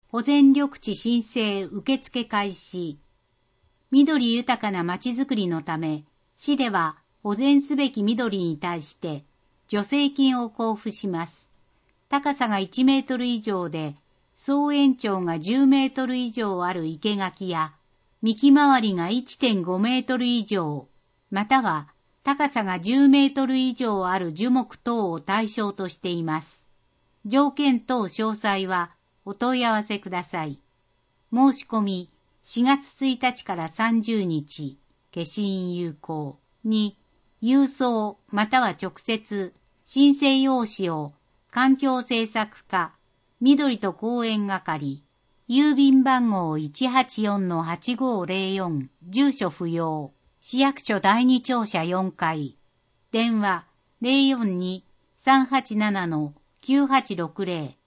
保全緑地申請受付開始。緑豊かなまちづくりのため、市では保全すべき緑に対して助成金を交付します。高さが1メートル以上で、総延長が10メートル以上ある生垣や、幹回りが 1.5 メートル以上、または高さが10メートル以上ある樹木等を対象としています。条件等詳細はお問い合わせください。申し込み4月1日から30日、消印有効。2、郵送または直接、申請用紙を環境政策課、緑と公園係、郵便番号 184-8504、住所不要、市役所第二庁舎4階、電話 042-387-9860